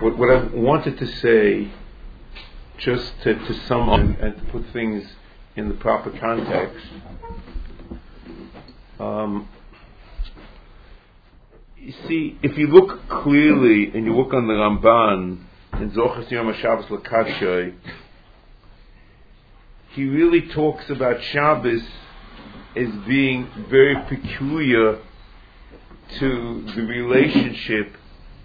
what I wanted to say, just to sum up and to put things in the proper context. You see, if you look clearly and you look on the Ramban in Zochas Yom HaShabbos L'Kashay, he really talks about Shabbos as being very peculiar to the relationship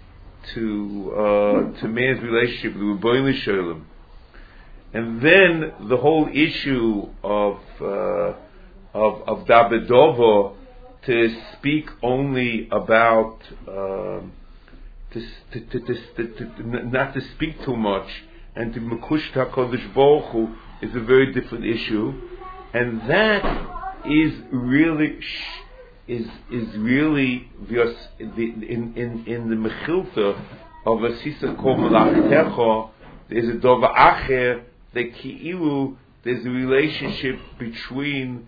to man's relationship with the Rebbeinu Shalom. And then the whole issue of Dabedovo, to speak only about not to speak too much, and to Mekush HaKadosh Baruch Hu is a very different issue, and that is really in the Mechilta of Asisa Kol Malachtecha. There's a Dova Acher that Ki'ilu, there's a relationship between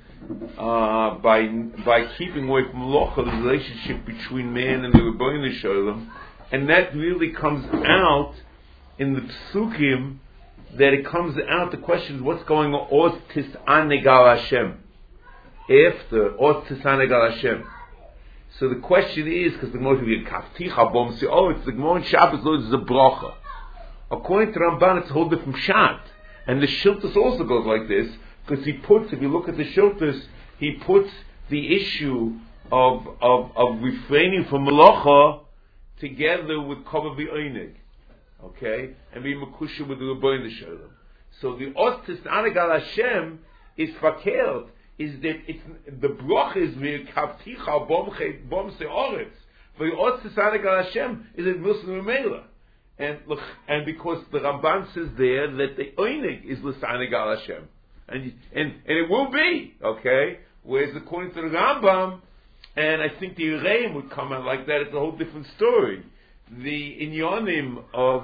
by keeping away from Melacha, the relationship between man and the Rebbeinu Shalom, and that really comes out in the Psukim. That it comes out, the question is what's going on Oz Tis'anegal Hashem after Oz Tis'anegal Hashem. So the question is, because the Gemara will be Kafticha Bom say, it's the Gemara in Shabbos, Lord, is a bracha. According to Ramban, it's a whole different shat. And the Shiltus also goes like this, because he puts, if you look at the Shiltus, he puts the issue of refraining from Melacha together with Kavah V'Oineg. Okay? And be Mekusha with the Rebbeinu Shalom. So the Ostis Anagal Hashem is fakert, is that it's, the brach is Kavticha Bom Se'oretz. But the Ostis Anagal Hashem is in Muslim Mela. And because the Ramban says there that the Oinig is L'Sanagal Hashem. And it will be, okay? Whereas according to the Rambam, and I think the Yereim would come out like that, it's a whole different story. The inyonim of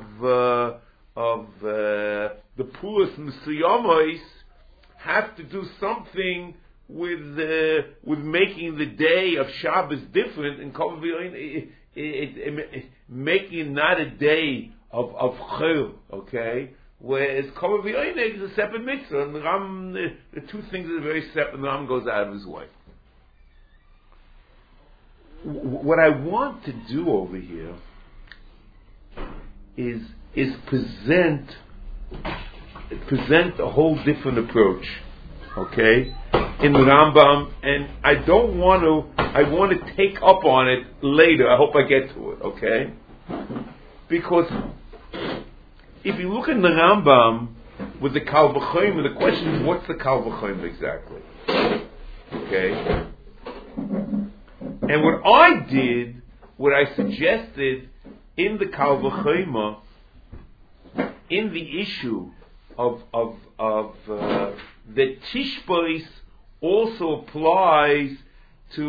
the Pulas Misyamos have to do something with making the day of Shabbos different, and making not a day of Chil, okay? Whereas Kol V'Oineg is a separate mitzvah, and the two things are very separate, and the Ram goes out of his way. What I want to do over here is present a whole different approach, okay, in the Rambam, and I want to take up on it later. I hope I get to it, okay? Because if you look in the Rambam with the Kal V'Chomer, the question is, what's the Kal V'Chomer exactly? Okay? And what I suggested in the Kal V'Chomer, in the issue of that Tishbois also applies to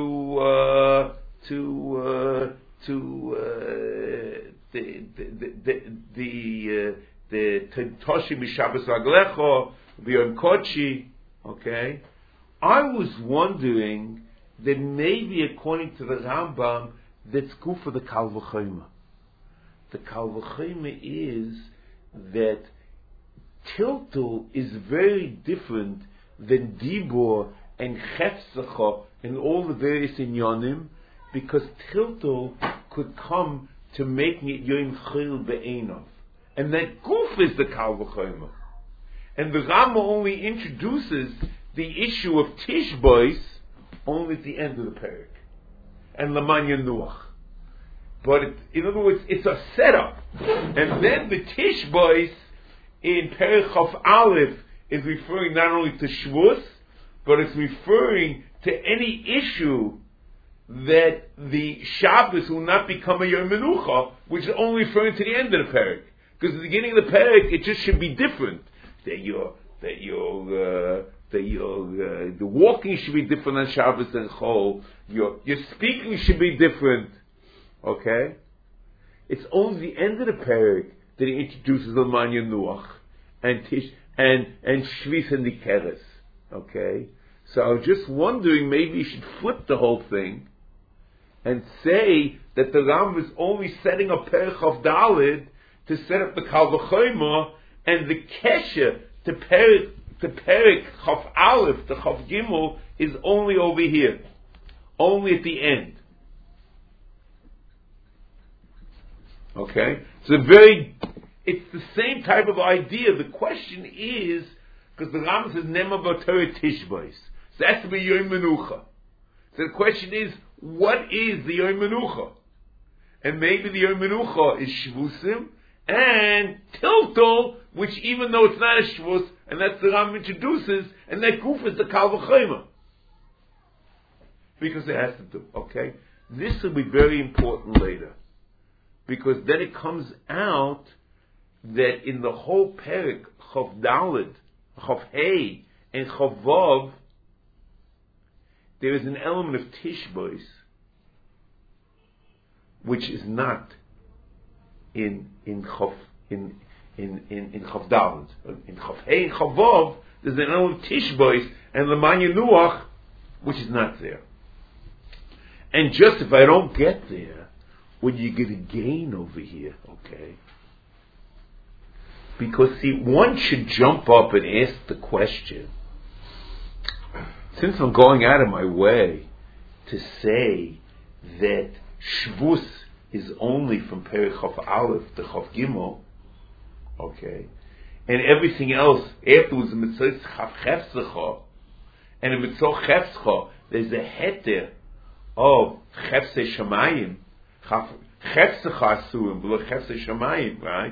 the Toshi Mishabas Raglecho, the Yom Kochi, okay? I was wondering that maybe according to the Rambam, that's good for the Kal V'Chomer. The Kal V'Chomer is that Tiltul is very different than Dibor and Chefzecha and all the various inyonim, because Tiltul could come to making it Yom Chil Be'enov. And that Guf is the Kal V'Chomer. And the Rama only introduces the issue of Tishbois only at the end of the parak. And Lamanya Nuach. But in other words, it's a setup. And then the Tishbois in Perich Chaf Aleph is referring not only to Shavuos, but it's referring to any issue that the Shabbos will not become a Yom Menucha, which is only referring to the end of the parak. Because at the beginning of the parak, it just should be different. The walking should be different on Shabbos than Chol. Your speaking should be different. Okay? It's only the end of the parak that he introduces the Manya Nuach and Shvis and Nikeres. Okay? So I was just wondering, maybe you should flip the whole thing and say that the Ram is only setting up Perich of Dalid to set up the Kal V'chomer, and the Kesher to Perek Chaf Aleph to Chaf Gimel is only over here, only at the end. Okay, it's the same type of idea. The question is, because the Rambam says Nema B'Torah Tishbais, so that's to be Yom Menucha. So the question is, what is the Yom Menucha? And maybe the Yom Menucha is Shvusim and Tiltul, which even though it's not a Shvus, and that's the Rambam introduces, and that goof is the Kal V'chomer. Because it has to do, okay? This will be very important later. Because then it comes out that in the whole Perek, Chav Daled, Chav Hey, and Chav Vav, there is an element of Tishbois, which is not in Chav Daled. In Chav Hey and Chav Vav, there's an element of Tishbois and Leman Yenuach, which is not there. And just if I don't get there, what you get to gain over here, okay? Because see, one should jump up and ask the question, since I'm going out of my way to say that Shvus is only from Perek Chaf Aleph to Chaf Gimel, okay, and everything else afterwards in Mitzvah Chaf Chefzecha, and in Mitzvah Chefzecha there's a heter of Chefse Shamayim, Chefzecha Asurim, below Chefse Shamayim, right?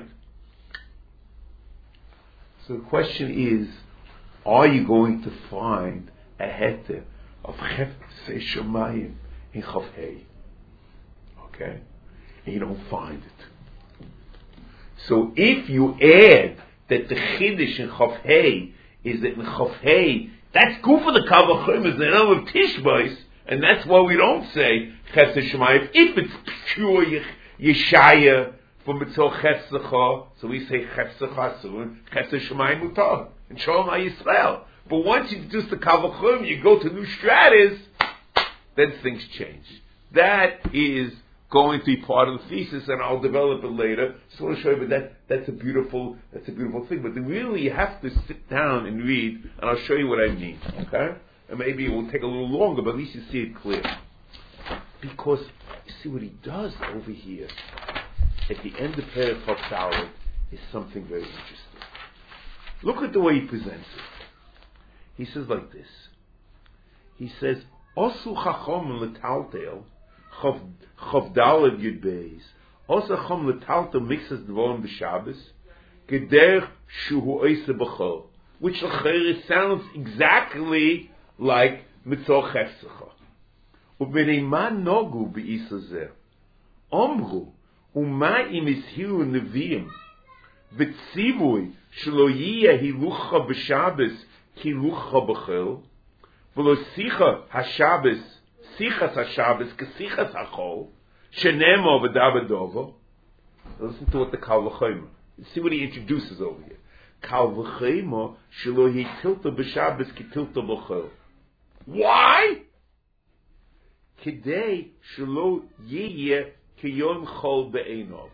So the question is, are you going to find a heter of Chefse Shamayim in Chaf Hey? Okay? And you don't find it. So if you add that the Chiddush in Chaf Hey is that in Chaf Hey, that's good for the Kal V'chomer, is the element of Tishbais, and that's why we don't say Chefse Shamayim. If it's pure Yeshaya from Mitzvah Chefzecha, so we say Chefzecha Asurim, Chefse Shamayim Mutar, and Shalom HaYisrael. But once you introduce the Kal V'chomer, you go to new stratas, then things change. That is going to be part of the thesis, and I'll develop it later. So I want to show you, but that's a beautiful thing. But really, you have to sit down and read, and I'll show you what I mean. Okay? And maybe it will take a little longer, but at least you see it clear. Because you see what he does over here at the end of Perek Chaf Daled is something very interesting. Look at the way he presents it. He says like this. He says, "Osu chachom letaltel Chav Daled Yud Beis. Osu chachom letaltel mixes dvorim b'Shabbos gederch shuhu oise b'chol," which sounds exactly like Mitzvah Chefzecha. Ubenei man nogu be'isa zeh. Omru u'ma im ishiru neviim v'tzivui shelo yiyeh hilucha b'Shabbos ki lucha b'chol v'lo sicha haShabbos sichas haShabbos k'sichas hachol shenemo v'dabadovo. Listen to what the Kal V'chomer. See what he introduces over here. Kal V'chomer shelo hitilta b'Shabbos ki tilta b'chol. Why? Kidei shelo yiyeh kiyom chol be'enov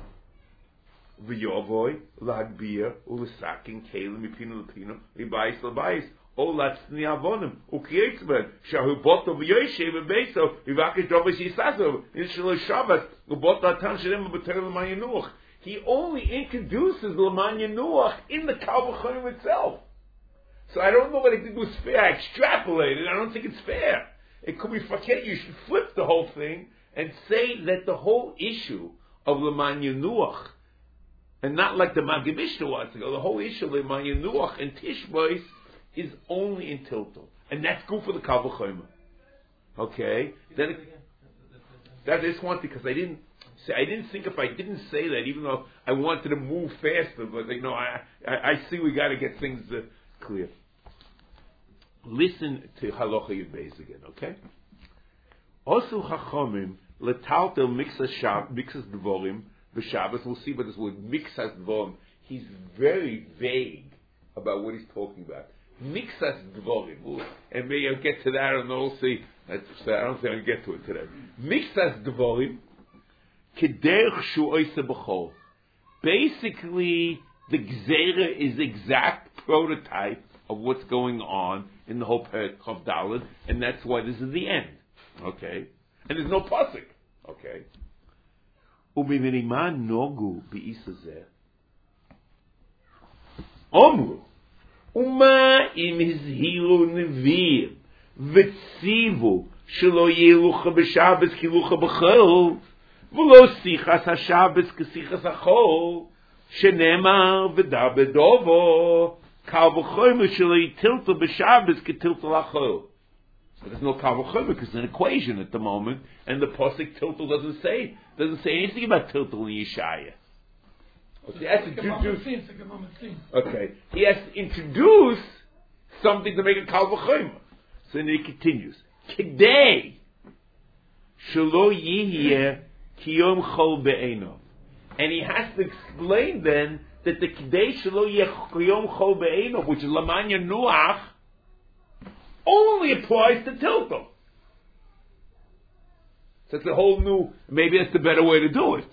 v'yovoy lagbir u'lesakin kelim mipino lepino libayis labayis o latzni avonim u'kiyetz shahu boto v'yoshev v'beiso v'vakish dovah shisaso in shelo Shabbat u'bot latan shalem b'ter l'man yenuach. He only introduces l'man yenuach in the Kal V'chomer itself. So I don't know what I think was fair. I extrapolated. I don't think it's fair. It could be fakir. You should flip the whole thing and say that the whole issue of Leman Yenuach, and not like the Maggid Mishnah wants to go, the whole issue of Leman Yenuach and Tishbois is only in Tiltul. And that's good for the Kal V'chomer. Okay? Then that is one thing, because I didn't think if I didn't say that, even though I wanted to move faster, but I see we got to get things clear. Listen to Halacha Yud Beis again, okay? Also Chachamim letaltel mixas dvorim b'Shabbos. We'll see about this word mixas dvorim. He's very vague about what he's talking about. Mixas dvorim, and maybe I'll get to that. I don't know. We'll see. I don't think I'll get to it today. Mixas dvorim kederch shu oise b'chol. basically the Gzeira is the exact prototype of what's going on in the whole Perek Chav Daled, and that's why this is the end. Okay? And there's no pasuk. Okay? Ubimiriman nogu bi'isazeh. Omru. Uma im hizhiru nevir v'tzivu shelo yelucha b'Shabbos kilucha b'chol v'lo sichas haShabbos k'sichas hachol shenemar v'da bedovo kal v'chomer shelo yitilta b'Shabbos k'tilta l'achol. So there's no kal v'chomer because it's an equation at the moment, and the pasuk tiltal doesn't say anything about tiltal in Yeshaya. Okay, he has to introduce. Okay, he has to introduce something to make a kal v'chomer. So then he continues. Kidei shelo yihye kiyom chol be'enov, and he has to explain then that the kidei shelo yihye kiyom chol be'enov, which is lamanya nuach, only applies to tiltal. So it's a whole new. Maybe that's the better way to do it.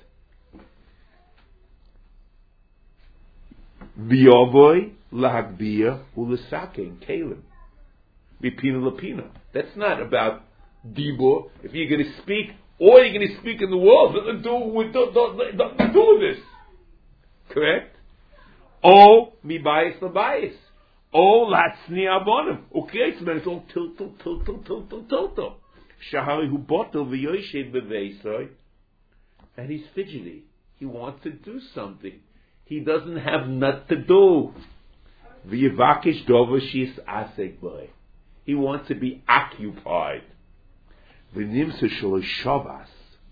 V'yovoy lahagbiya u'lesakein kelim b'pina lapina. That's not about dibur. If you're going to speak, or you're going to speak in the world, nothing to do with this. Correct? O mi bias labias. O latsni abonim. Okay, so then it's all tiltal. Shahari hu botel v'yoshev b'veisoi, and he's fidgety. He wants to do something. He doesn't have nothing to do. V'yivakish dover shis asek boy. He wants to be occupied. V'nimsa shelo shavas.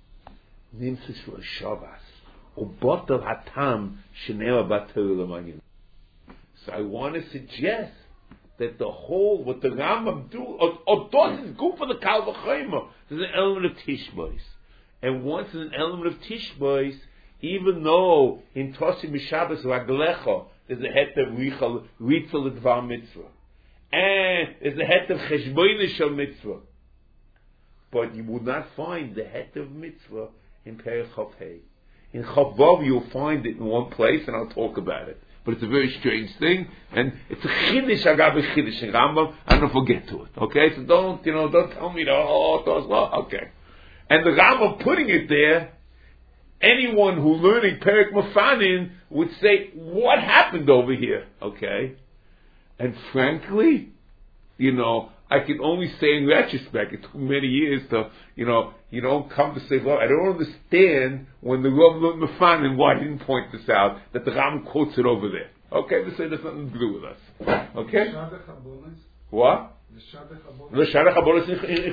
Ubotel hatam sheneva batel l'manyin. So I want to suggest that the whole, what the Rambam do, or does is good for the Kal V'chomer. There's an element of Tishbois. And once there's an element of Tishbois, even though in Tosi Mishabas Raglecha, there's a het of Ritzel Dvar Mitzvah. And there's a het of Cheshboinish Shel Mitzvah. But you would not find the het of Mitzvah in Perek Chav Hei. In Chav Vav you'll find it in one place, and I'll talk about it. But it's a very strange thing, and it's a chiddush agav chiddush in Rambam. I don't forget to it. Okay, so don't tell me okay. And the Rambam putting it there, anyone who learning Perek Mefanin would say, what happened over here? Okay, and frankly, I can only say in retrospect, it took many years to, you don't come to say, well, I don't understand when the Rav learned Mefanin why he didn't point this out, that the Ram quotes it over there. Okay, they say there's nothing to do with us. Okay? What? The Shadach Habonis,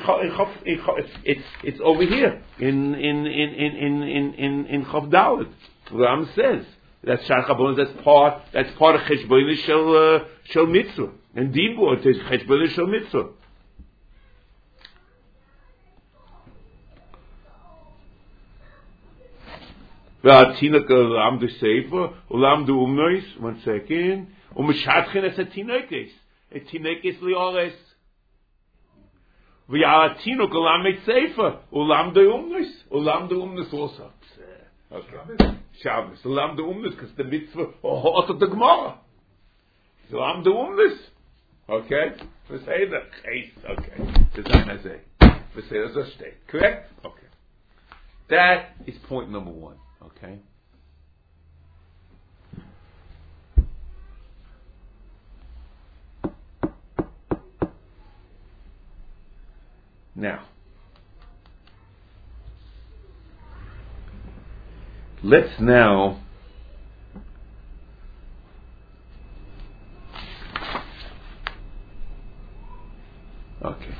it's over here in Chav Daled. Ram says that's Shadach Habonis. That's part of Cheshboinish Shel Mitzvah. And Dibur, it says Cheshboinish Shel Mitzvah. V'atinok olam de sefer, olam de umnois. 1 second. U'mishatchen es atinokes liores. V'atinok olam et sefer, olam de umnois also. Okay. Shabbos, olam de umnois, because the mitzvah hot of the Gemara. Olam de umnois. Okay. V'sei the case. Okay. Design as a. V'sei as a state. Correct. Okay. That is point number 1. Okay. Now, let's now okay.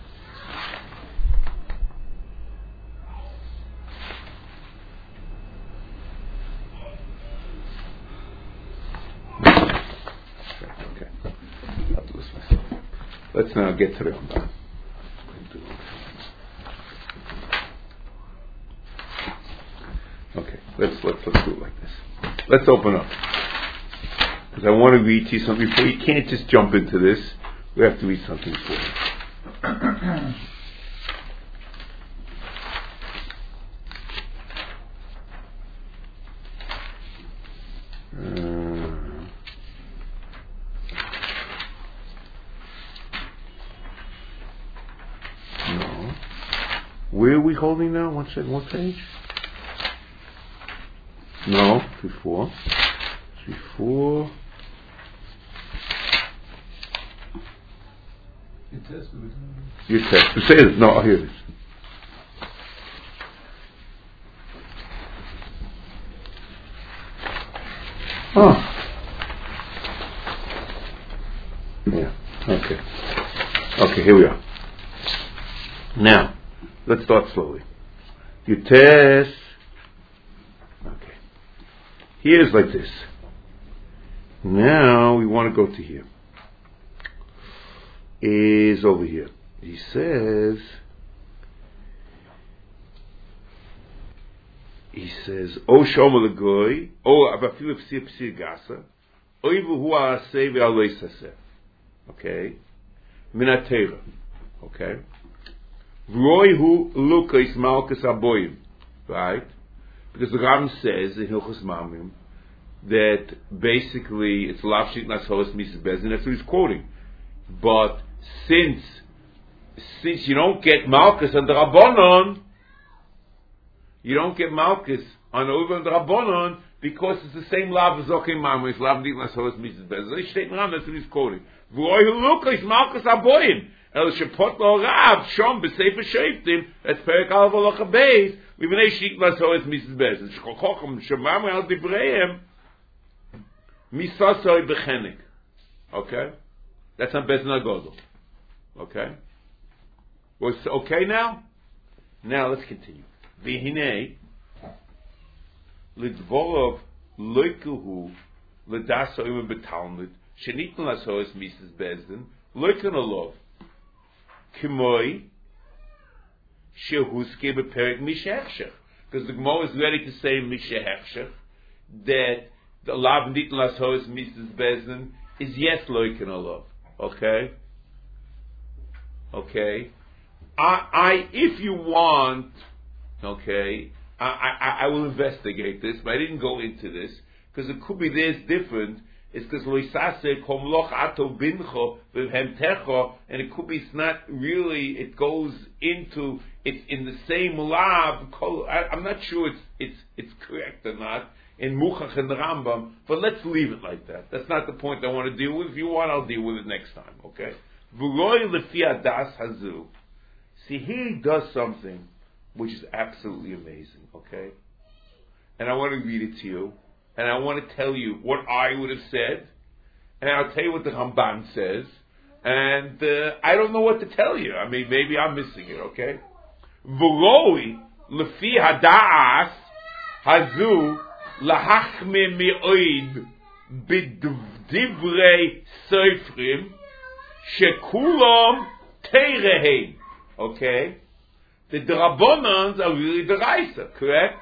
Let's now get to the Rambam. Okay, let's do it like this. Let's open up, because I want to read to you something before. You can't just jump into this. We have to read something for you. we holding now? One second, what page? No, before. Your test. Say it. No, here it is. Oh. Yeah. Okay. Okay, here we are. Now, let's start slowly. You test. Okay. Here's like this. Now we want to go to here. Is over here. He says, O Shomer L'Goy, O Abafilu P'sir Gasa, Oivu Hu Ha'aseh Ve'Alei Saseh. Okay? Minatera. Okay? V'roi Hu Lukais Malkus Aboyim. Right? Because the Ram says in Hilchos Mamim that basically it's Lavshit Nasohos Mises Bezin. That's what he's quoting. But since you don't get Malkus on the Rabbanon, you don't get Malkus on over the Rabbanon because it's the same Lav as Okim Mamim. It's Lav Dit Nasohos Mises Bezin. That's what he's quoting. V'roi Hu Lukais Malkus Aboyim. El Shepot Lo Rav Shom B'Sefer Shoftim. That's Perek Aleph Halacha Beis. V'Bnei Shit Nasohos Mises Bezin. Shkochochem Shemam Al Dibreim Misasoi B'Chenik. Okay? That's on Bezin HaGodol. Okay? Was okay now? Now let's continue. V'hinei L'dvorov Loikuhu L'das Oim B'Talmud Shenitn Lasohos Mises Bezin Loikun Olov Kimoi Shehuske B'Perek Mishehechshech. Because the Gemara is ready to say Mishehechshech that the Lav Nitn Lasohos Mises Bezin is yes Loikun Olov. Okay? Okay? I if you want, okay, I will investigate this, but I didn't go into this, because it could be this different. It's because Loisase Komloch Ato Bincho V'Hemtecho, and it could be it's not really, it goes into, it's in the same lab. I'm not sure it's correct or not in Muchach and Rambam, but let's leave it like that. That's not the point I want to deal with. If you want, I'll deal with it next time, okay? V'roi lefi adas hazu. See, here he does something which is absolutely amazing, okay? And I want to read it to you, and I want to tell you what I would have said, and I'll tell you what the Ramban says, and I don't know what to tell you. I mean, maybe I'm missing it, okay? V'roi lefi hadas hazu lahachme me'oid b'divrei sofrim shekulam teireheim. Okay? The Drabonans are really the Raisa, correct?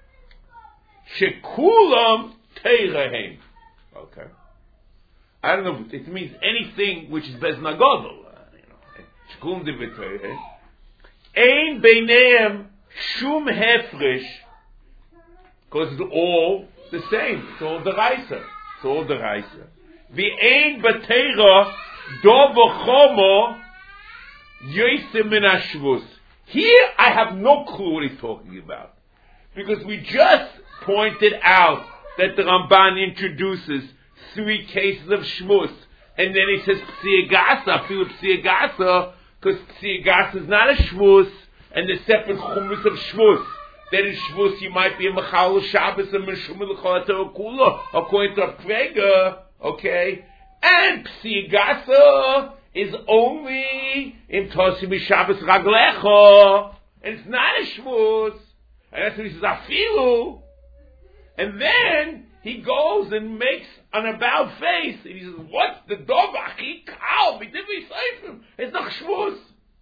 Shekulam teireheim. Okay? I don't know, it means anything which is Bezin HaGodol. Shekulam divrei teireheim. Ein beineim shum hefresh. Because it's all the same. It's all the Raisa. It's all the Raisa. V'ein b'teira do v'chomo yosim min hashvus. Here I have no clue what he's talking about. Because we just pointed out that the Ramban introduces 3 cases of shvus. And then he says psiagasa, feel psiagasa, because psiagasa is not a shvus, and the separate chumus of shvus. That in Shavuos you might be a Mechal Shabbos and Meshumah L'Chol HaTorah Kula, according to a Prega, okay? And Psigasa is only in Tosim Shabbos Raglecha, and it's not a Shavuos. And that's what he says, Afilu. And then he goes and makes an about face, and he says, what's the dog? Achi Kal, B'Divrei Seifrim. It's not Shavuos.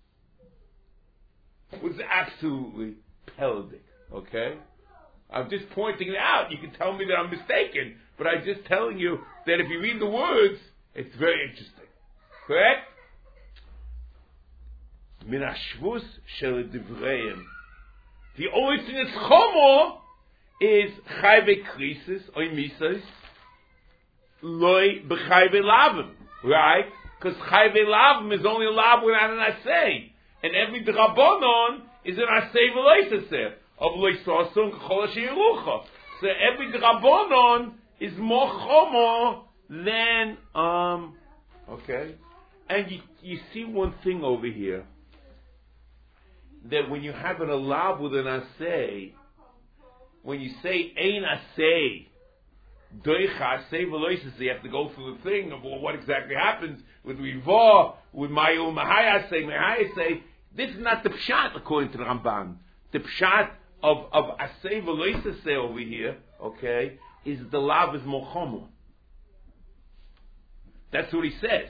It was absolutely pelvic. Okay? I'm just pointing it out. You can tell me that I'm mistaken, but I'm just telling you that if you read the words, it's very interesting. Correct? Min hashvus shel divreim. The only thing that's chomo is chayve krisis or misas loy b'chayve lavim. Right? Because chayve lavim is only a lav without an assay. And every drabonon is an asay v'loisaseh. Of loisasung chol sheyerucha. So every drabonon is more chomo than, okay? And you see one thing over here, that when you have an alav with an asay, when you say ein asay, doicha asay v'loisaseh, you have to go through the thing of what exactly happens with rivah, with mayu mahai asay. This is not the pshat according to the Ramban. The pshat of asay v'loisaseh over here, okay, is the lav is mochomo. That's what he says.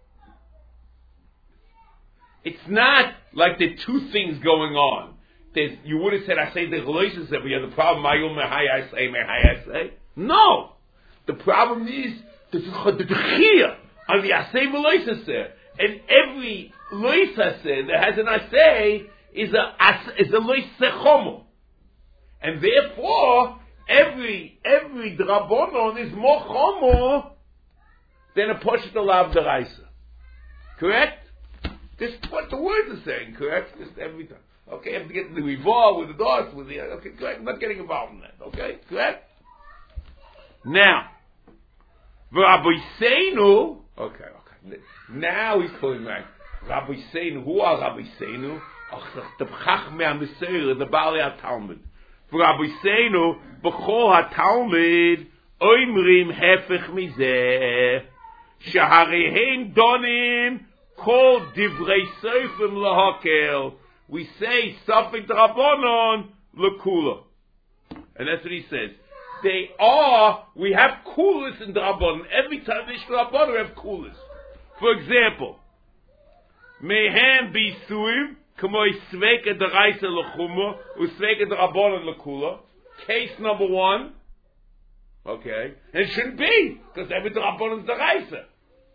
It's not like there are two things going on. You would have said asay the v'loisaseh, but you have the problem mayu mahai asay. No, the problem is the chiyah on the asay v'loisaseh, and every loisaseh that has an asay is a loisaseh chomo. And therefore, every drabonon is more chomo than a poshet alav deraisa. Correct? This is what the words are saying, correct? Just every time. Okay, you have to get to the rivah with the dots, with the, okay, correct? I'm not getting involved in that, okay? Correct? Now, Rabbi Seinu, okay. Now he's pulling back. Rabbi Seinu, who are Rabbi Seinu? The Chachmei HaMesorah, the Baalei HaTalmud. Rabbi Seinu, B'chol HaTalmud, Oimrim Hefech Mizeh, Shaharehem Donim, Kol Divrei Sofim Lahakel. We say, Safek Drabonon, Lekula. And that's what he says. We have kulas in Drabonon. Every time they show Drabonon, we have kulas. For example, Mehem Bisuim, K'moi Sveka Deraisa L'chumah, Usveka Drabonon Lekula. Case number one. Okay. And it shouldn't be, because every Drabonon is Deraisa.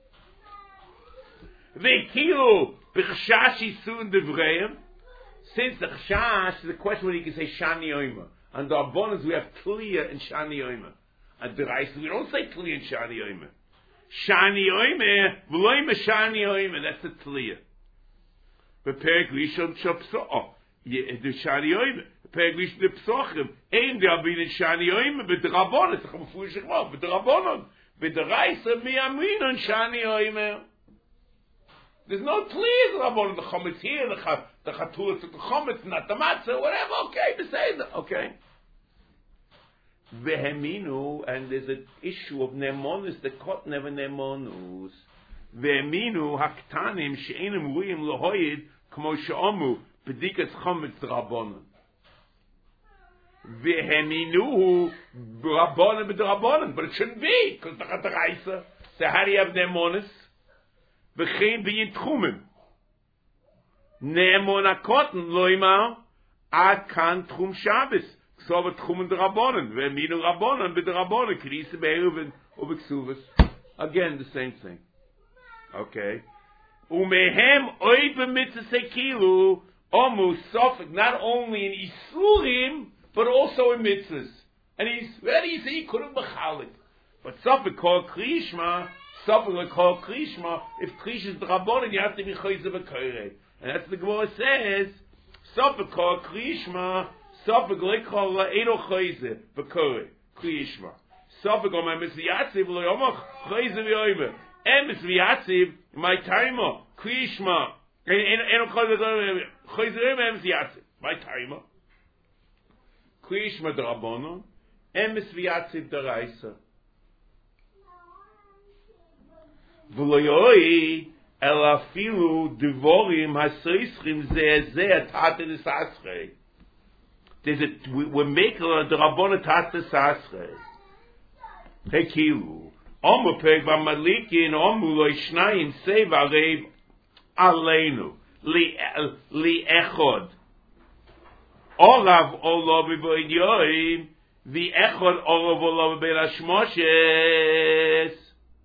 Vekilu, B'chshash Yisun Devreim. Since the Chshash is a question whether you can say Shani Oima. And the Rabbonos we have Tliya and Shani Oima. And the Raisa we don't say Tliya and Shani Oima. Shani Oima, V'loima Shani Oima, that's the Tliya. Beperek Rishon Shopso, the Shani Oima. Beperek Rishon Psochim, Ein D'Abin Shani Oima, but the Rabbonos, the Chamufu Shechmah, but the Rabbonos, but the Raisa mi Amin on Shani Oima. There's no Tliya the Rabbonos, the Chometz here, the Chatulah took the Chometz, not the Matzah, whatever, okay, the Seder, okay. Veheminu, and there's an issue of Nemonus, the Kot never Nemonus. Veheminu, Haktanim, She'enim Ruyim Lohoyid, Kmo She'omu, Pedikas Chometz Rabbonon. Veheminu, Rabbonon b'Drabbonon, but it shouldn't be, because the Chataraisa, so how do you have Nemonus? V'chein b'yin Tchumim. Ne'emon HaKotten loimar ad kan Tchum Shabbos. Ksova Tchum D'Rabbonon. Ve'eminu Rabbonon b'Drabbonon. Kriyis be'eruv u'b'ksuvas. Again, the same thing. Okay. Umehem oy b'mitzvah sekilu omu sofik. Not only in Isurim, but also in mitzvahs. And he's ready, you see, he couldn't b'chalik. But sofik called Kriyishma, sofik called Kriyishma, if Kriyish is D'Rabbonon, you have to be Chayze v'koirei. And that's the Gemara says, Sofek kol Kriyishma, Sofek lekol la'eno chayze, v'korei, Kriyishma. Sofek o my mitzviyatziv, lo yomach chayze v'yoyme. En mitzviyatziv, my taima, Kriyishma. Eno chayze v'yoyme, en mitzviyatziv, my taima. Kriyishma d'Rabbonon, en mitzviyatziv d'Raisa. V'lo yoi, El afilu divorim hasoischim zeh tate desasrei. We're making the Rabbona tate desasrei. Hekilu. Omu peg v'malikin omu lo ishnayim seva reib aleinu li echod. Olav olav b'voidyoim v'echod olav olav b'lashmoshes.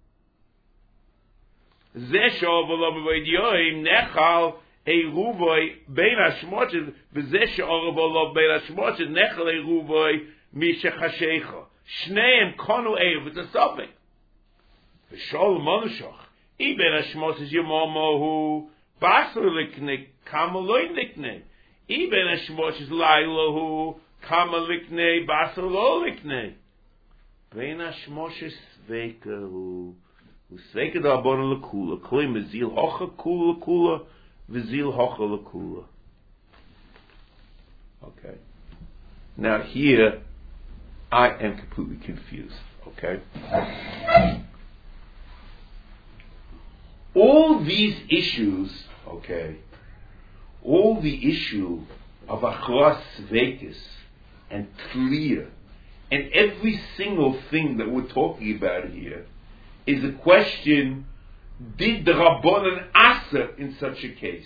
Zesho v'lo b'voidyoim nechal eruvoy bein hashmoshes v'zesho v'lo bein hashmoshes nechal eruvoy mishachashecha. Shneim konu eruv. It's a suffix. V'shol monushach. Iben hashmoshes yemomohu basur likne kamaloi likne. Even a shmoshes lailahu kama liknei basar lo liknei. Ben a shmoshes sveikahu. Sveika da abon lekula. Kli mezil hocha kula kula. Vizil hocha lekula. Okay. Now here, I am completely confused. Okay. All these issues, okay, all the issue of achras sveikis and tliya, and every single thing that we're talking about here is a question: did the Rabbanan asa in such a case?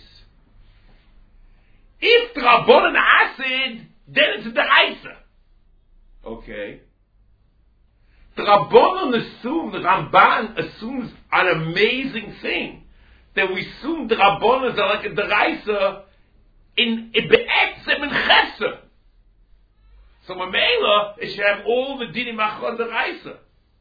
If the Rabbanan asid, then it's the Isa. Okay. The Rabbanan assume, the Ramban assumes an amazing thing. That we assume the Rabbanan are like a deraisa in be'etzem and chesed. So Mamela, it should have all the dinim achron deraisa.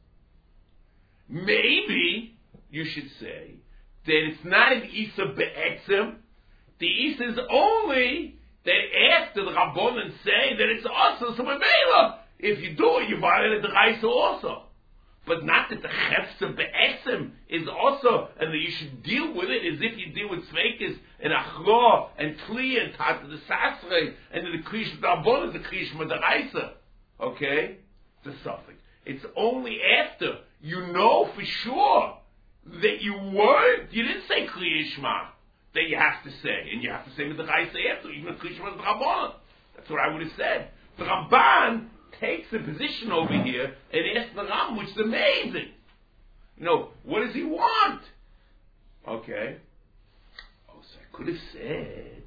Maybe you should say that it's not an Isa be'etzem. The Isa is only that after the Rabbanan say that it's also, so Mamela, if you do it, you violate the Raisa also. But not that the Chefsa Be'etzem is also, and that you should deal with it as if you deal with Sveikis and Achro and Kli and Tata the Sasre and the Krish Rabbanan, the Krish Madaraisa. Okay? There's something. It's only after you know for sure that you didn't say Kli Ishma, that you have to say. And you have to say Madaraisa after, even Krish Rabbanan. That's what I would have said. The Ramban takes a position over here and asks the Ram, which is amazing. What does he want? Okay. So I could have said,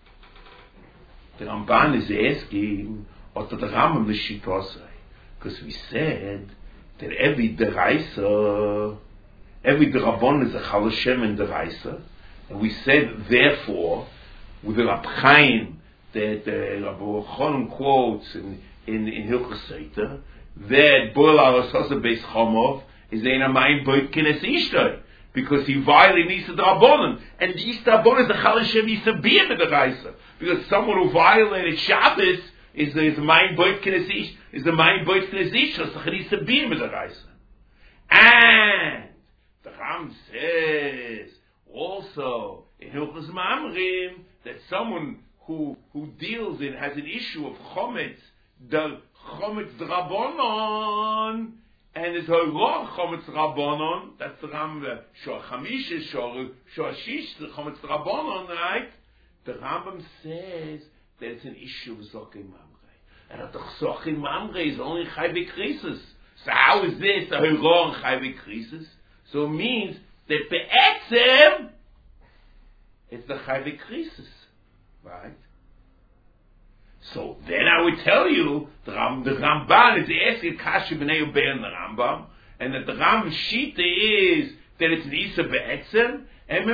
the Ramban is asking, or the Rambam the Shitosai, because we said that every deraisa, every derabon is a Chal Hashem and deraisa, and we said therefore, with the Rab Chaim, that Rabbi Chonim quotes in Hilchos Seita, that Boil Arasosa Beis Chomov is ein amayim boit kines ishtoi, because he violated Nisa D'Rabbanan, and the Nisa D'Rabbanan is a Chal Hashem Nisa Biyah D'Raisa, because someone who violated Shabbos is a amayim boit kines ishtoi, is a amayim boit kines ishtoi, so Nisa Biyah D'Raisa. And the Ram says also in Hilchos Mamrim that someone who deals in, has an issue of chometz, the chometz drabonon, and it's a long chometz drabonon, that's the Rambam, shor chamishes, shor shish, the chometz drabonon, right? The Rambam says that it's an issue of zokim mamrei. And the zokim mamrei is only chayve krisis. So how is this a long chayve krisis? So it means that be'etzem, it's the chayve krisis. Right? So then I would tell you the Ramban is asking Kasha b'nei Ubei and the Rambam, and that the Rambam Shita is that it's an Isa be'etzem, and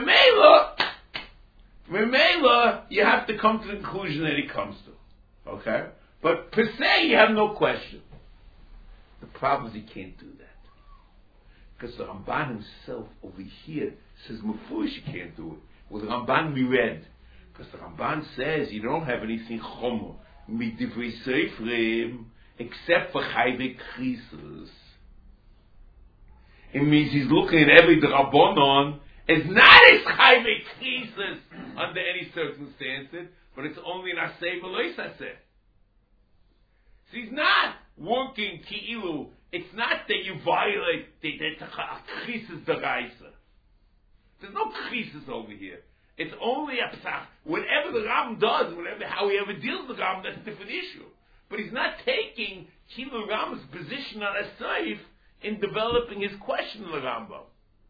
Memela, you have to come to the conclusion that he comes to. Okay? But per se, you have no question. The problem is he can't do that. Because the Ramban himself over here says, Mufurish, you can't do it. Well, the Ramban we read. Because the Ramban says you don't have anything chomo midivrei seifrim except for chayve krisus. It means he's looking at every drabonon as not as chayve krisus under any circumstances, but it's only in aseh v'lo aseh. So he's not working ki'ilu. It's not that you violate the krisus deraisa. There's no krisus over here. It's only a psach. Whatever the Ram does, how he ever deals with the Ram, that's a different issue. But he's not taking Kilu Ram's position on a safe in developing his question in the Rambam.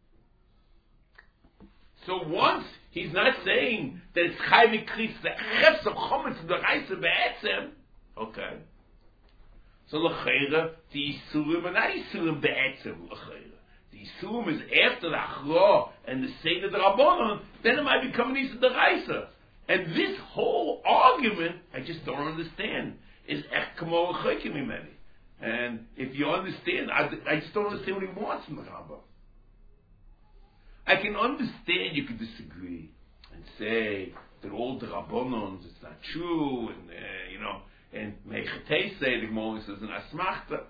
So once he's not saying that it's chayve kris, the chefs of chometz the reise be'etzem, okay. So l'cheira, the isurim are not isurim be'etzem l'cheira. The Yisum is after the Achra and the Seder D'Rabbanan, then it might become an Isa D'Raisa. And this whole argument, I just don't understand, is Ech Kamo L'Choykim Imeni. And if you understand, I just don't understand what he wants from the Rambam. I can understand you could disagree and say that all the Rabbanons, it's not true, and and Mechatei say the Gemara says an Asmachta.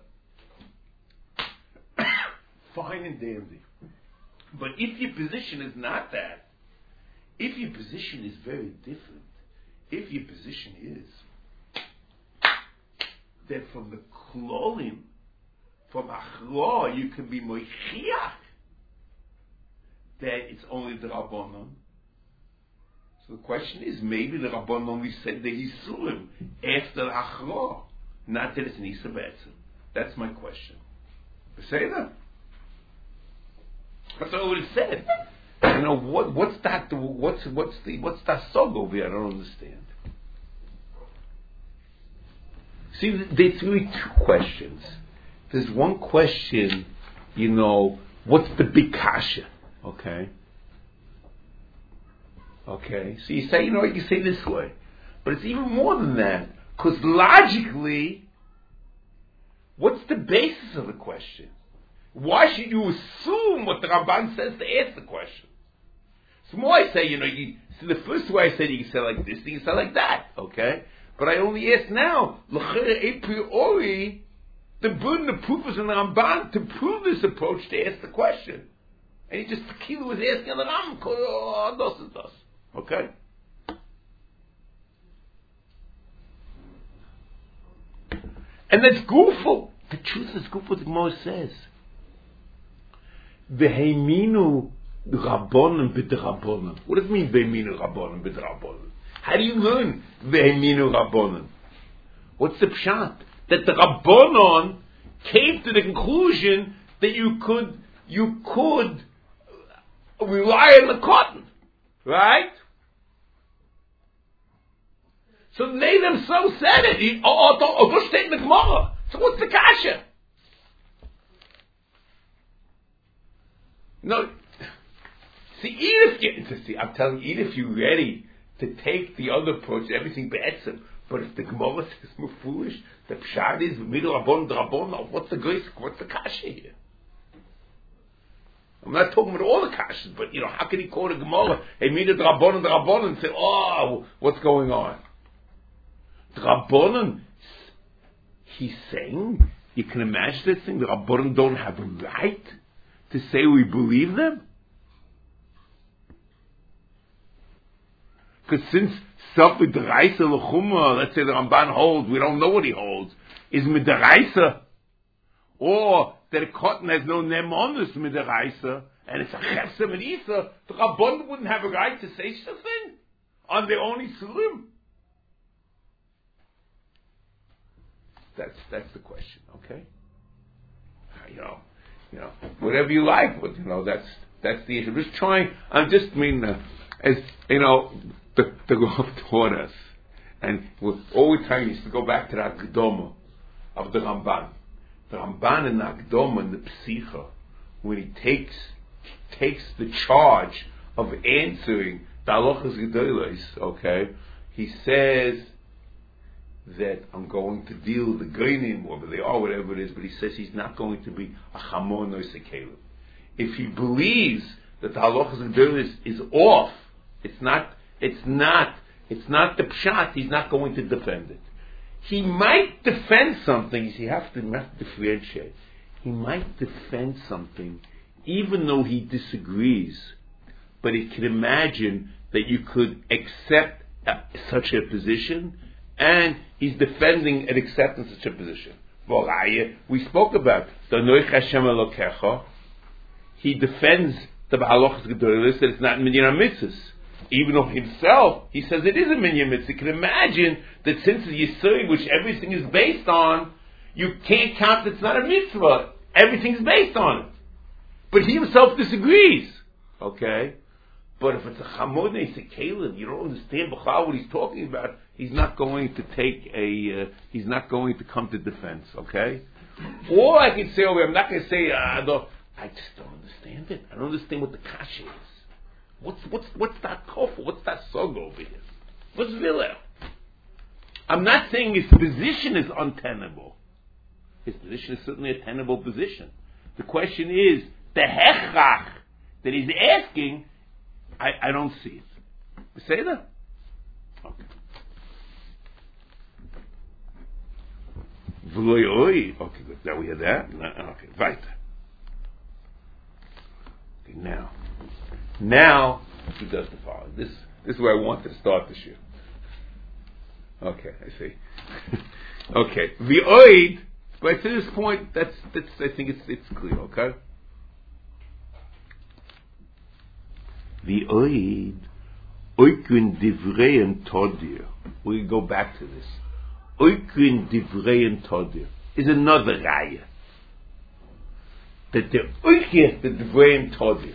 Fine and dandy. But if your position is not that, if your position is very different, if your position is that from the Klolim, from Achra, you can be Moichiach, that it's only the Rabbanon. So the question is, maybe the Rabbanon only said the Yisurim after the Achra, not that it's an Isa B'etzim. That's my question. Say that. That's all it said. What's that sog over here? I don't understand. See, there's really two questions. There's one question, what's the big kasha? Okay. So you say, you can say this way. But it's even more than that. Because logically, what's the basis of the question? Why should you assume what the Ramban says to ask the question? So more I say, so the first way I said you can say like this, you can say like that, okay? But I only ask now, a priori, the burden of proof is in the Ramban to prove this approach to ask the question. And he just tequila was asking the Ram, okay? And that's gooful. The truth is gooful what the Gemara says. V'heiminu rabbonim b'drabbonim. What does it mean, v'heiminu rabbonim b'drabbonim? How do you learn v'heiminu rabbonim? What's the pshat? That the rabbonon came to the conclusion that you could rely on the cotton, right? So they themselves said it. The Gemara. So what's the kasha? No. I'm telling you, even if you're ready to take the other approach, everything be'etzim, but if the Gemara says more foolish, the pshat is middle rabon, what's the kasha here? I'm not talking about all the kashas, but how can he call the Gemara, hey, middle rabon, and say, what's going on? The Rabbanon, he's saying, you can imagine this thing, the Rabbanon don't have a right to say we believe them? Because since self midaraisa l'chumah, let's say the Ramban holds, we don't know what he holds, is midaraisa, or that a cotton has no nemonus midaraisa, and it's a chesem and isa, the Rabbanon wouldn't have a right to say such a thing on their own isurim. That's the question, okay? Whatever you like, but that's the issue. I'm just as the Rav taught us, and all the time used to go back to the Akdoma of the Ramban. The Ramban in the Akdoma and the Psicha, when he takes the charge of answering the halachas gedolos, okay, he says that I'm going to deal with the Gainim, whatever they are, whatever it is, but he says he's not going to be a Chamon or Sekelim. If he believes that the halachas gedolos is off, it's not the pshat, he's not going to defend it. He might defend something, you have to differentiate. He might defend something even though he disagrees, but he can imagine that you could accept such a position, and he's defending an acceptance of such a position. We spoke about the Noich Hashem Elokecha. He defends the halachas gedolos that it's not minyan mitzvahs. Even though himself, he says it is a minyan mitzvah. You can imagine that since the Yisuri, which everything is based on, you can't count that it's not a mitzvah. Everything's based on it. But he himself disagrees. Okay? But if it's a Chamoneh Sekelim, you don't understand B'chal what he's talking about, he's not going to he's not going to come to defense. Okay? Or I can say I'm not going to say, I just don't understand it. I don't understand what the kasha is. What's that kofar? What's that sog over here? What's Vilel? I'm not saying his position is untenable. His position is certainly a tenable position. The question is, the hechrach that he's asking, I don't see it. Say that? Okay. Okay, good. Now we have that. Okay, weiter. Okay, now he does the following. This is where I wanted to start the shir. Okay, I see. Okay, the oid. But to this point, that's I think it's clear. Okay. The oid oikun divrein todir. We go back to this. Oikun divrein todir is another raya. That the oikun the divrein todir.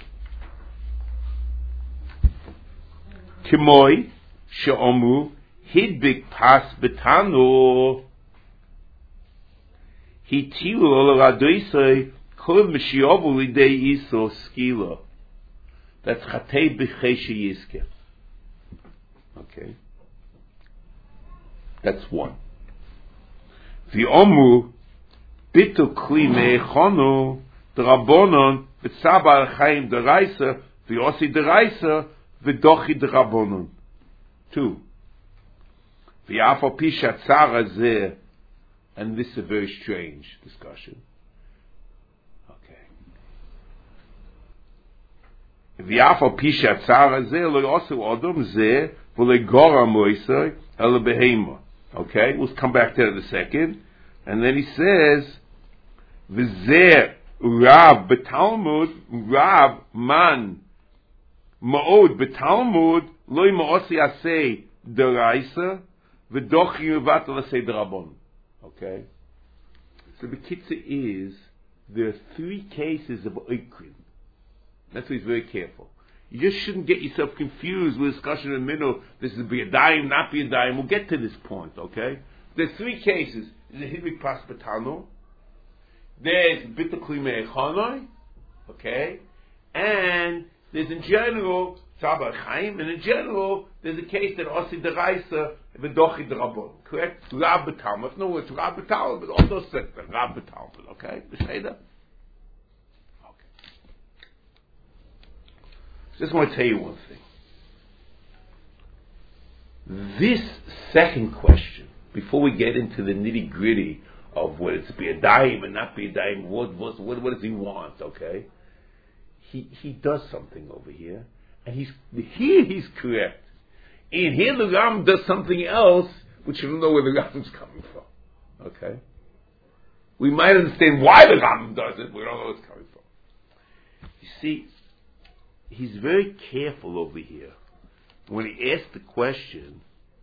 Kimoi she'omu hidbik pas betanu hitilu olaradoisei kol mishiyavu lidei iso skila. That's chatei b'chei yiske. Okay, that's one. V'omu bitu kli me'echonu d'rabonon v'tzabar chaim d'raisa v'yosi d'raisa v'dochi d'rabonon. Two. V'yafo pisha tzara zeh, and this is a very strange discussion. V'yafo pisha tzara zeh lo yosu odom zeh v'le gora moisei ele behema. Okay, we'll come back to that in a second. And then he says, v'zeh Rab betalmud, Rab man ma'od betalmud loy ma'osi asei deraisa v'dochi uvat asei derabon. Okay, so the kitzah is there are three cases of oikrin. That's why he's very careful. You just shouldn't get yourself confused with discussion in the middle. This is be a dime, not be a dime. We'll get to this point, okay? There's three cases. There's a hibik paspatano. There's bitukli me'echanoi, okay? And there's in general Tzaba Chaim, and in general there's a case that Osi Deraisa V'dochi Derabon. Correct? Rab B'Talmud. No, it's Rab B'Talmud, but also said that Rab B'Talmud. Okay? B'Sheda? Just want to tell you one thing. This second question, before we get into the nitty gritty of whether it's be a daim and not be a daim, what does he want? Okay, he does something over here, and he's correct. And here the Ram does something else, which you don't know where the Ram's coming from. Okay, we might understand why the Ram does it, but we don't know where it's coming from. You see. He's very careful over here. When he asks the question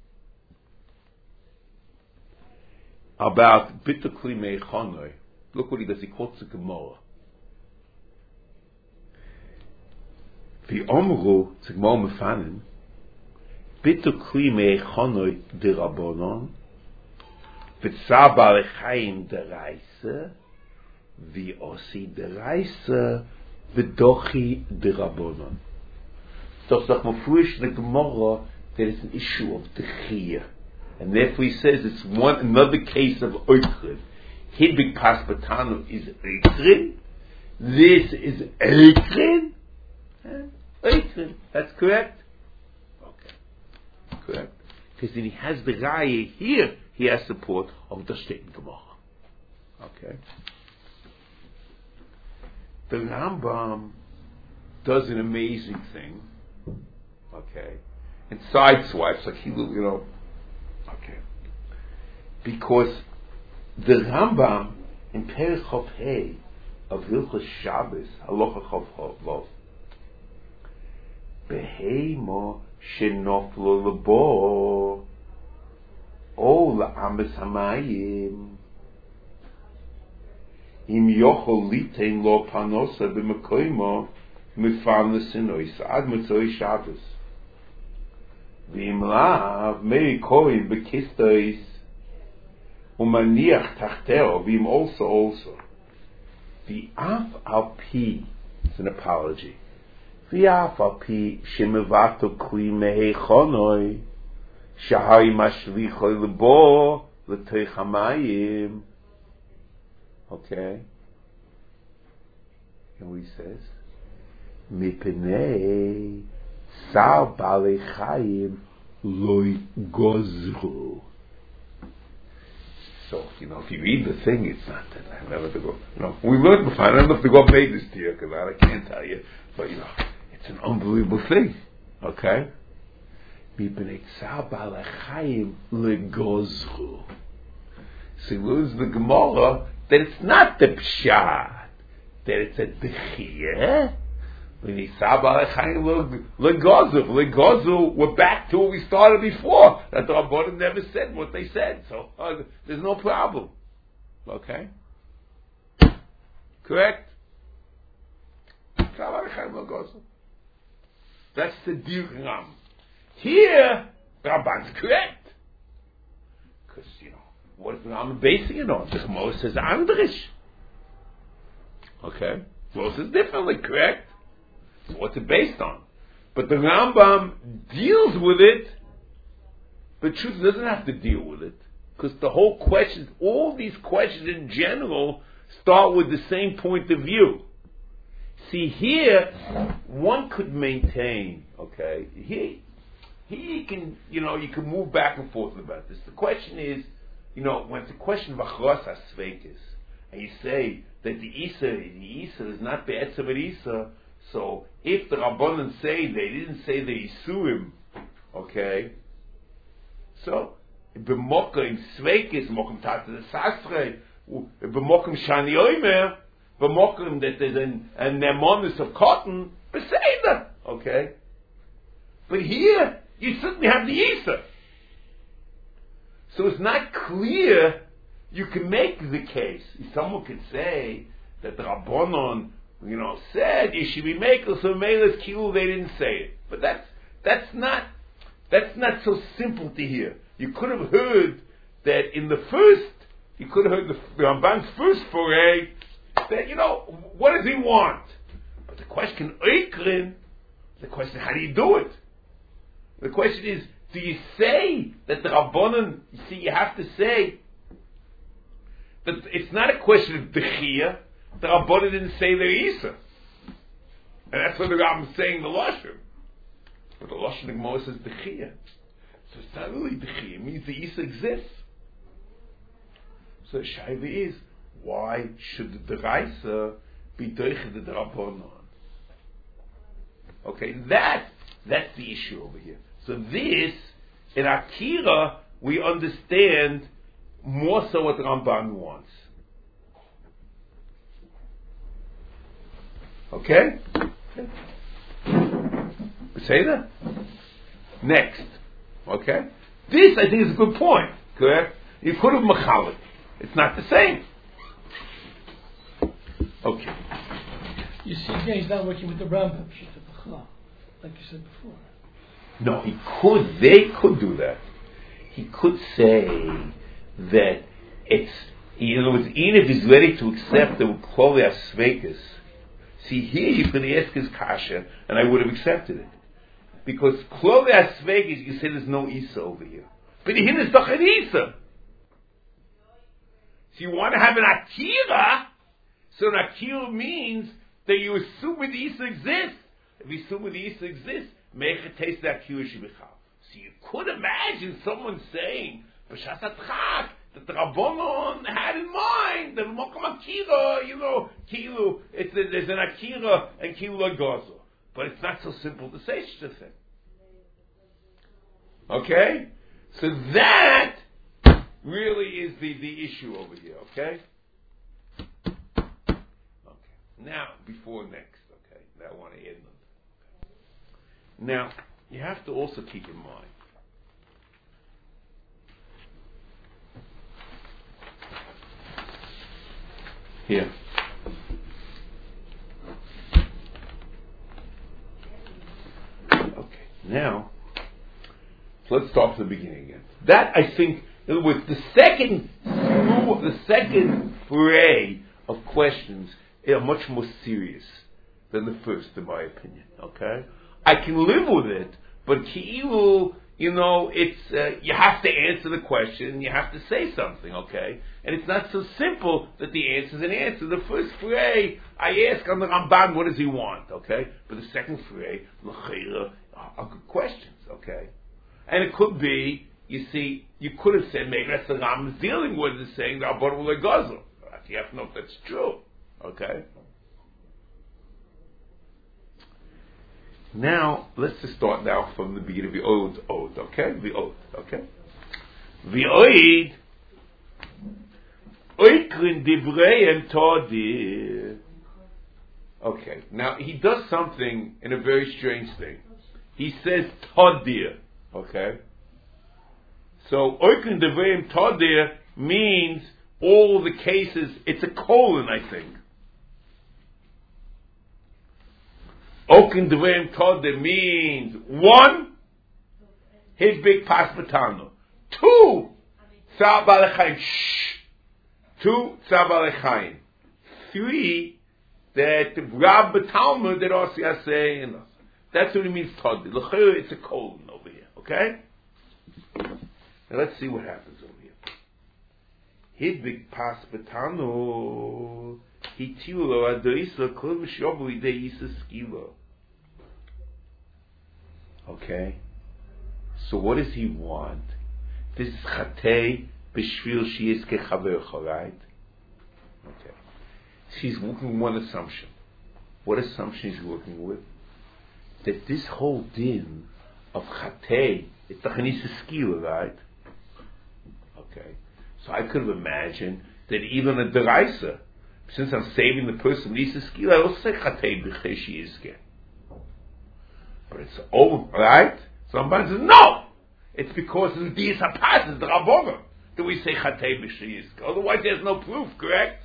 about bitukli me'echanoi, look what he does. He quotes the Gemara. V'omru, it's Gemara mefanim, bitukli me'echanoi d'rabonon, v'tzabar chaim d'raisa, v'osi d'raisa, V'dochi d'rabonon. So it's like mafurish the Gemara that it's an issue of techiyah, and therefore he says it's another case of oikrin. Hibik paspatano is oikrin. This is oikrin. Oikrin. That's correct. Okay, correct. Because then he has the raya here. He has support of the Shteit Gemara. Okay. The Rambam does an amazing thing, okay, and sideswipes, like okay, because the Rambam in Perek Chof Hei of Hilchos Shabbos, Halacha Chof Vav, Beheimo shenoflo lebo, o la'ames hamayim. Im yochol litein lo panosa b'mekoimo mifam l'sinois ad mitzoi Shabbos. V'im lav mei koim b'kistois umaniach tachteo v'im also. V'af al pi, it's an apology. V'af al pi shemevato kli mehechonoi shahari mashlichoi lebo l'tei chamayim. Okay. And what he says, Mipenei Sar Balei Chaim loy gozru. So, if you read the thing, it's not that I never to go. We learned before. I don't know if the God made this to you, because I can't tell you. But, it's an unbelievable thing. Okay? So he learns the Gemara that it's not the Pshat, that it's a Dechiyah. When he saw Balachayim Legozu, we're back to what we started before. That the Rabbanim never said what they said, so there's no problem. Okay? Correct? That's the Diram. Here, Rabban's correct. Because, what is the Rambam basing it on? The Gemara says Andrish. Okay? Gemara says differently, correct? So what's it based on? But the Rambam deals with it. The truth doesn't have to deal with it. Because the whole question, all these questions in general, start with the same point of view. See, here, one could maintain, okay, here you can, you can move back and forth about this. The question is, when it's a question of achros hasveikis, and you say that the Isa is not be'etzah but Isa, so if the Rabbanan say they didn't say the Isurim, okay, so b'mokim sveikis, b'mokim tata the sasre, b'mokim shani oimer, b'mokim that there's a nemonis of cotton, b'seidah, okay. But here you certainly have the Isa. So it's not clear. You can make the case. Someone could say that the Rabbanon, said you should be making so Meilas Kilu. They didn't say it, but that's not so simple to hear. You could have heard that in the first. You could have heard the Ramban's first foray that what does he want? But the question, how do you do it? The question is, do you say that the Rabbanon, you have to say that it's not a question of Dechiyah, the Rabbanon didn't say their Isa. And that's what the Rambam is saying the Lashon. But the Lashon of Gemara says Dechiyah. So it's not really Dechiyah, it means the Isa exists. So the Shaila is, why should the Deraisa be Deichah the Rabbanon? Okay, that's the issue over here. So this, in Akira, we understand more so what the Ramban wants. Okay? Say that? Next. Okay? This, I think, is a good point. Correct? You could have Machalik. It's not the same. Okay. You see, again, he's not working with the Rambam, like you said before. No, they could do that. He could say that it's, in other words, even if he's ready to accept the Kloli Asvekis, see, here you could ask his kasha, and I would have accepted it. Because Kloli Asvekis, you say there's no Isa over here. But here there's doch an Isa. So you want to have an Akira, so an Akira means that you assume that Isa exists. If you assume that Isa exists, make it taste that Akira Shibichal. So you could imagine someone saying, B'shas HaTchak, that the Rabbanon had in mind that Mokum Akira, Kilu, there's an Akira and Kilu Gozo. But it's not so simple to say such a thing. Okay? So that really is the issue over here, okay? Okay. Now, before next, okay? Now I want to add another. Now, you have to also keep in mind here. Okay, now let's start from the beginning again. That, I think, in other words, the second fray of questions are much more serious than the first, in my opinion. Okay, I can live with it, but ki'ilu, it's you have to answer the question, you have to say something, okay? And it's not so simple that the answer is an answer. The first fray, I ask on the Ramban, what does he want, okay? But the second fray, l'cheira, are good questions, okay? And it could be, you see, you could have said maybe that's the Rambam is dealing with is saying the Abor will Gazel. You have to know if that's true. Okay? Now, let's just start now from the beginning of the Od, okay? The Od, okay? The Oid, Oikrin Divreim Todir. Okay, now he does something in a very strange thing. He says Todir, okay? So, Oikrin Divreim Todir means all the cases, it's a colon, I think. Okin Devim Todir means 1, Hidbik Pasmatano. 2, Tzar Balechayim. 2, Tzar Balechayim. 3, that Rab B'Talmud that also has saying. That's what it means Todir. L'chayr, it's a colon over here, okay? Now let's see what happens over here. Hidbik Pasmatano. Hitiulo Adoisa Kol Mishobli Deisa Skilo. Okay, so what does he want? This is Chatei B'Shvil Shiyiske Chavercha, right? Okay. He's working with one assumption. What assumption is he working with? That this whole din of Chatei is Tachanisa Skila, right? Okay. So I could have imagined that even a Deraisa, since I'm saving the person Nisa Skila, I will say Chatei B'Chei Shiyiske. But it's over, right? Somebody says, no! It's because of the Dias HaPas, the Rabbonim, that we say Chatei B'Shiyisk. Otherwise there's no proof, correct?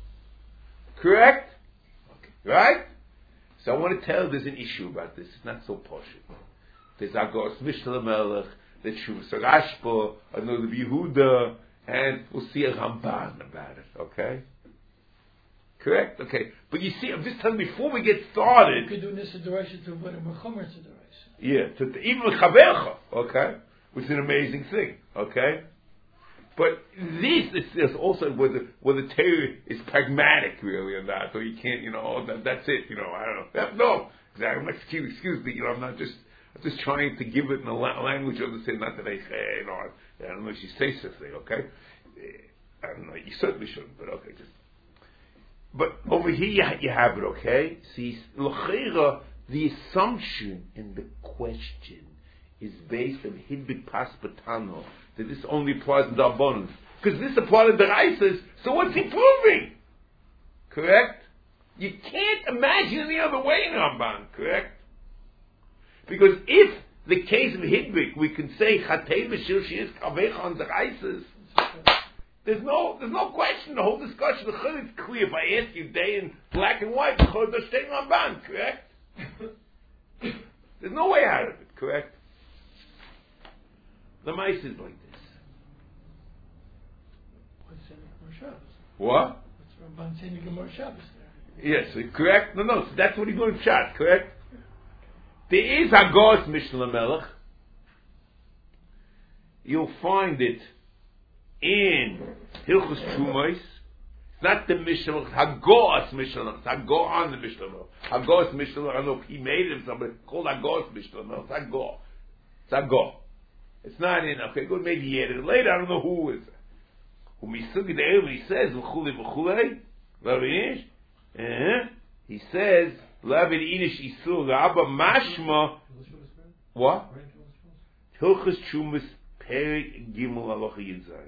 Correct? Okay. Right? So I want to tell you there's an issue about this. It's not so posh. There's Agos Mishnah Melech, there's Shuvas Rashba, another Yehuda, and we'll see a Ramban about it, okay? Correct? Okay. But you see, I'm just telling you, before we get started... You could do this direction to what a Mechomer to direction. Yeah, even Chavercha, okay? Which is an amazing thing, okay? But this is also where the Torah is pragmatic, really, or not. So you can't, that's it, I don't know. No, exactly. Excuse me, I'm just trying to give it in a language of the same, not that I say, I don't know if you say something, okay? I don't know, you certainly shouldn't, but okay, just... But over here you have it, okay? See, l'chera, the assumption in the question is based on hidbik paspatano, that this only applies in Darbonis. Because this applies in the Reisers, so what's he proving? Correct? You can't imagine any other way in Ramban, correct? Because if the case of hidbik, we can say chatei b'shil she'is kavecha on the Reisers, There's no question. The whole discussion, the chud is clear. If I ask you day in black and white, the chud are staying on band, correct? There's no way out of it, correct? The mice is like this. What's in Gemara Shabbos? What? What's Ramban saying in Gemara Shabbos there? Yes, correct? No, so that's what he's doing in Pshat, correct? There is Hagos Mishnah Melech. You'll find it in Hilchos Trumos. It's not the Mishnah, Hagos Mishnah, it's Hagos on the Mishnah. Hagos Mishnah, I don't know if he made it, somebody called Hagos Mishnah, it's Hagos. It's Hagos. It's not in, okay, good, maybe he added it later, I don't know who is it. Who Misugi the he says, V'chulei, V'chulei, he says, L'aved Inish Isur, Rabba Mashma, what? Hilchos Trumos, Perek Gimel Halacha Yizayim.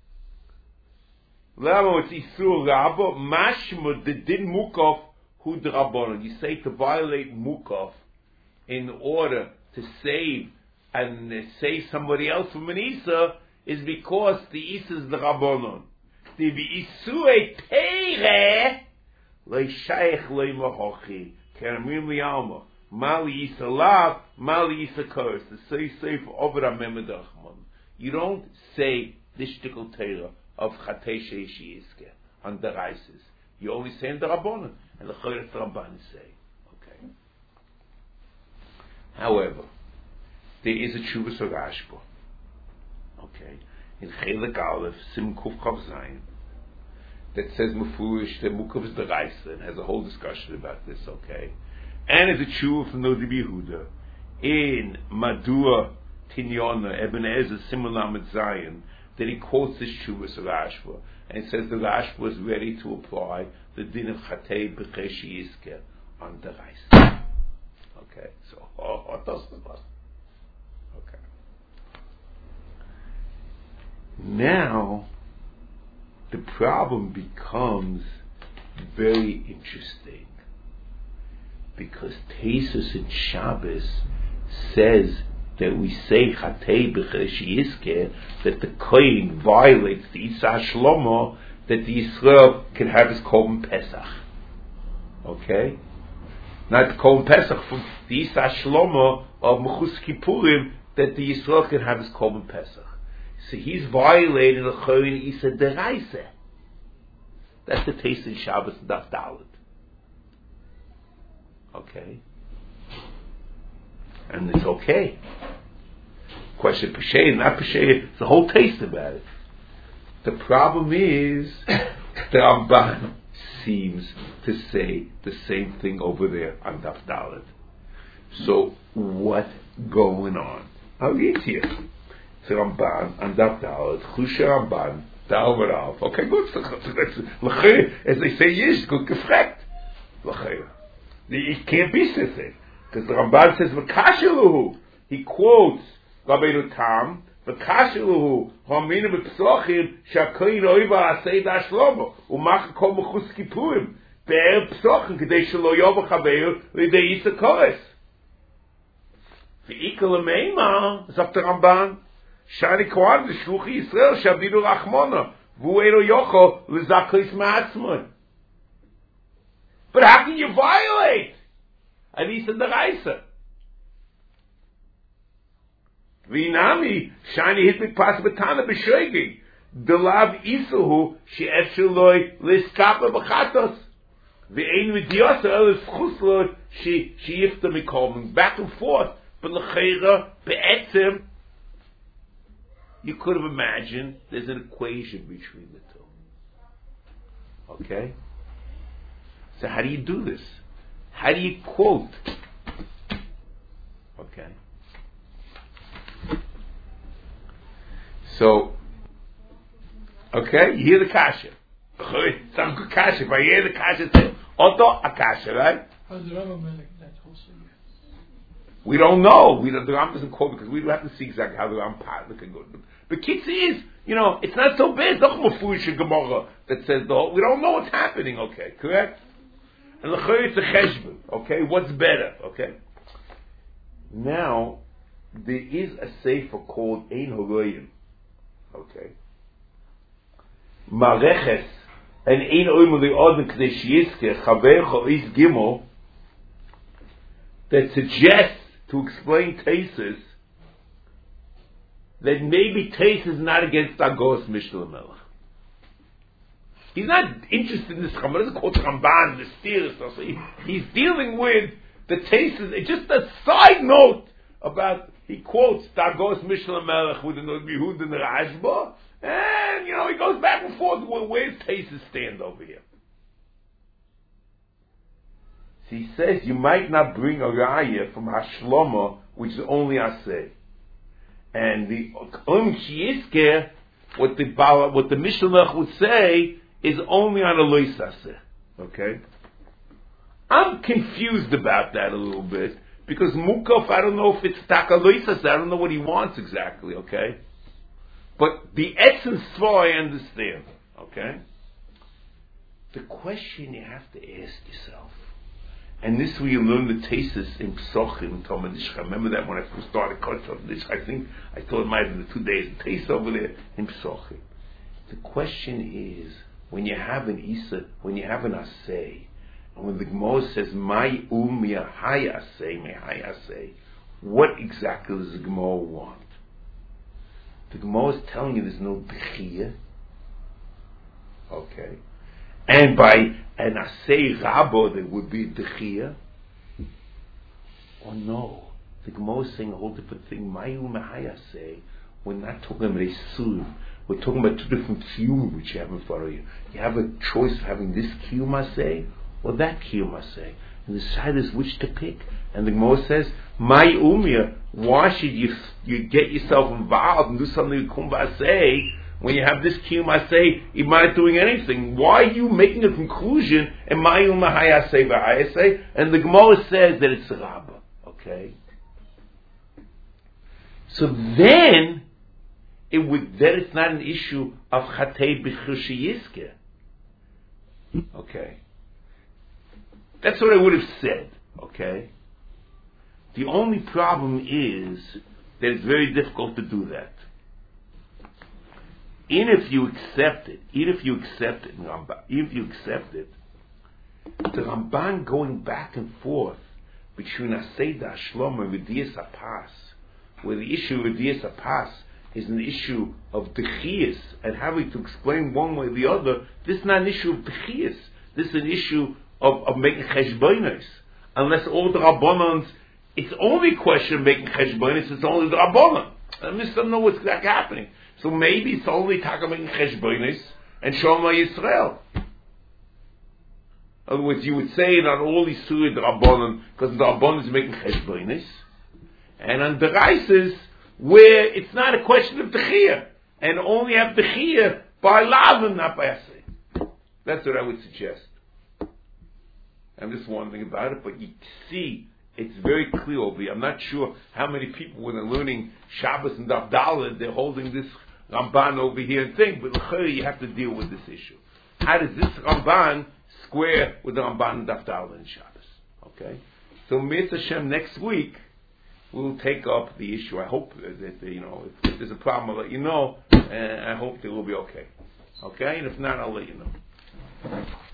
Lama it's Isur Rabba Mashma the Din Mukaf Hu D'Rabbanan. You say to violate Mukaf in order to save and save somebody else from an Isa is because the Isa is the Rabbanan. The Isur Teire Leishayich Leimahochi Keramim Lialma Mali Isa Lav Mali Isa Kurs. The say for Ovid Amemedachman. You don't say this shtickle Teira of Chatei Sheishiyiske on the Reises. You only say in the Rabbanan, and the Chayret Rabban say. Okay. However, there is a Tshuvas of Rashba. Okay. In Chelek Aleph, Sim Kuf Chav Zayin, that says Mefurish, that Mukav is the Reise, and has a whole discussion about this, okay. And it's a Tshuva from Nodi Yehuda in Madua Tinyana, Eben Ezer, Simulam at Zion, that he quotes this Shuvas of Rashba, and it says the Rashba is ready to apply the din of Chatei B'cheshi Yizker on the rice. Okay, so, okay. Now, the problem becomes very interesting, because Tesis in Shabbos says that we say Chatei B'cheshi Yizker, that the Kohen violates the Isa Shlomo, that the Yisrael can have his Korban Pesach. Okay? Not the Korban Pesach, from the Isa Shlomo of Mechus Kippurim, that the Yisrael can have his Korban Pesach. So he's violated the Kohen Isa Deraisa. That's the taste in Shabbos Daf Dalet. Okay? And it's okay. Question Peshay, not Peshay, it's the whole taste about it. The problem is, the Ramban seems to say the same thing over there on Daf Dalet. So, what going on? I'll read here. It's Ramban on Daf Dalet, Chusha Ramban, Dal V'Rav. Okay, good. As they say, yes, good gefragt. It can't be such thing. Because the Ramban says, V'kashiluhu. He quotes Rabbeinu Tam, V'kashiluhu, Ha'aminu B'psochim, Sha'koyin Oiva Asei Da Shlomo, U'mach Kol Mechus Kippurim, Be'er Psochim, K'dei Shelo Yobo Chaveru, L'dei Yisa Kores. V'ika L'meima, sagt der Ramban, Shani Kohan, V'shluchi Yisrael, Sha'avidu Rachmona, V'u'ero Yocho, L'zakois Ma'atzmon. But how can you violate an Isa Deraisa? V'inami, shani hitmik pas betana b'shoigig, delav isuhu, she'efsheloi liskapa b'chatos, v'ein v'diyasa el schuslo, she'yifta mikolm, back and forth, but l'cheira, be'etzim, you could have imagined there's an equation between the two. Okay? So how do you do this? How do you quote? Okay. So, okay, you hear the kasha. Some good kasha. If I hear the kasha, say, Oto akasha, right? How's the Rambam like that also? We don't know. The Rambam doesn't quote because we don't have to see exactly how the Rambam can go. But Kitzi is, it's not so bad. It's not Mufurish Gemara that says the whole. We don't know what's happening. Okay, correct? And l'chayr it's a cheshbon. Okay, what's better? Okay. Now there is a sefer called Ein Horoyim. Okay. Mareches and Ein Oim Le'odin K'dei Sheyizker Chaver Cho'is Gimel that suggests to explain Taisus that maybe Taisus is not against Agos Mishlo Melech. He's not interested in this Ramban. He doesn't quote Ramban, the steer stuff. He's dealing with the Taisus. It's just a side note about, he quotes Agos Mishlo Melech with the Yehud and the Rashba, and he goes back and forth. Where's Taisus stand over here? So he says you might not bring a raya from Hashloma, which is only Aseh. And the Sheyizker, what the Mishnah would say, is only on a Lois Aseh. Okay? I'm confused about that a little bit, because Mukaf, I don't know if it's Taka Lois Aseh, I don't know what he wants exactly, okay? But the essence for I understand, okay? The question you have to ask yourself, and this where you learn the Taisus in Psochim, Talmud Nishcha. Remember that when I first started Talmud Nishcha, I think I thought it might have been the 2 days of Taisus over there in Psochim. The question is, when you have an Isa, when you have an Aseh, and when the Gemara says, Mai mehai aseh, what exactly does the Gemara want? The Gemara is telling you there's no Dechiyah. Okay. And by an Aseh Rabo, there would be Dechiyah. Or no. The Gemara is saying a whole different thing. Mayu mehai aseh. We're not talking about a sur. We're talking about two different kiyum which you have in front of you. You have a choice of having this kiyum aseh, or that Kiyum Aseh, and decide which to pick. And the Gemara says, "My umya, why should you get yourself involved and do something with Kum Aseh when you have this Kiyum Aseh? You're not doing anything. Why are you making a conclusion? And my umya hayaseh v'hayaseh, and the Gemara says that it's Rabbah. Okay, so then it's not an issue of Chatei B'chir Sheyiskeh. Okay. That's what I would have said. Okay. The only problem is that it's very difficult to do that. Even if you accept it, the Ramban going back and forth between Aseidah Shlomo and Dias Apas, where the issue of Dias Apas is an issue of Dechiyas and having to explain one way or the other, this is not an issue of Dechiyas. This is an issue of making Cheshbonos. Unless all the Rabbanans, it's only a question of making Cheshbonos, it's only the Rabbanan. I just don't know what's exactly happening. So maybe it's only talking about making Cheshbonos and Shema Yisrael. In other words, you would say not all these Surah the Rabbanan, because the Rabbanan is making Cheshbonos, and on the Reises, where it's not a question of Dechiyah, and only have Dechiyah by Lavan, not by Aseh. That's what I would suggest. I'm just wondering about it, but you see, it's very clear over here. I'm not sure how many people, when they're learning Shabbos and Daf Daled, they're holding this Ramban over here and think, but you have to deal with this issue. How does this Ramban square with the Ramban and Daf Daled and Shabbos? Okay? So, Mitzvah Hashem, next week, we'll take up the issue. I hope that, if there's a problem, I'll let you know, and I hope it will be okay. Okay? And if not, I'll let you know.